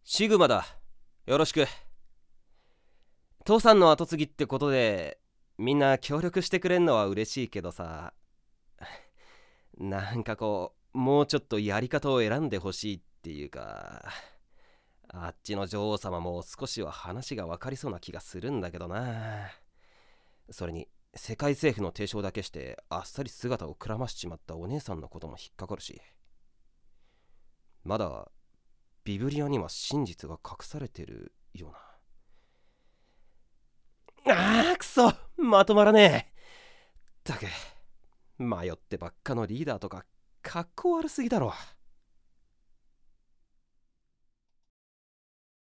シグマだ。よろしく。父さんの後継ぎってことでみんな協力してくれんのは嬉しいけどさ、なんかもうちょっとやり方を選んでほしいっていうか、あっちの女王様も少しは話が分かりそうな気がするんだけどな。それに世界政府の提唱だけしてあっさり姿をくらましちまったお姉さんのことも引っかかるし、まだビブリアには真実が隠されてるような。くそ、まとまらねえ。ったく、迷ってばっかのリーダーとかかっこ悪すぎだろ。